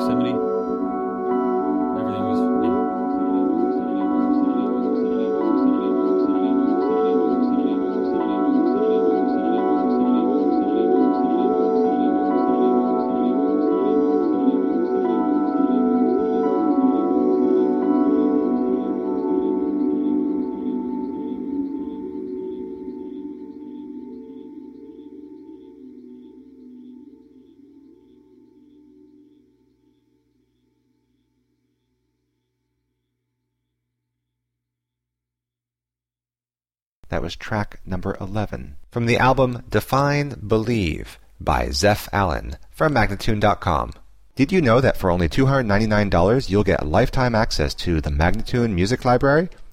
Yosemite. Everything was, That was track number 11 from the album Define Believe by Zeph Allen from Magnatune.com. Did you know that for only $299 you'll get lifetime access to the Magnatune Music Library?